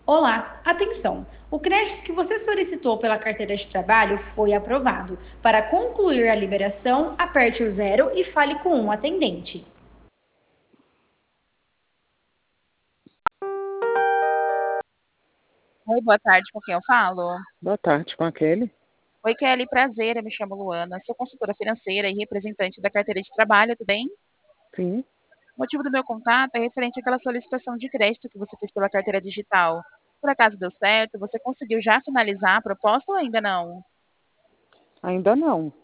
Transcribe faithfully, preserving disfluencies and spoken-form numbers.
Olá, atenção! O crédito que você solicitou pela carteira de trabalho foi aprovado. Para concluir a liberação, aperte o zero e fale com um atendente. Oi, boa tarde, com quem eu falo? Boa tarde, com aquele? Oi, Kelly, prazer, eu me chamo Luana, sou consultora financeira e representante da carteira de trabalho, tudo bem? Sim. O motivo do meu contato é referente àquela solicitação de crédito que você fez pela carteira digital. Por acaso deu certo? Você conseguiu já finalizar a proposta ou ainda não? Ainda não.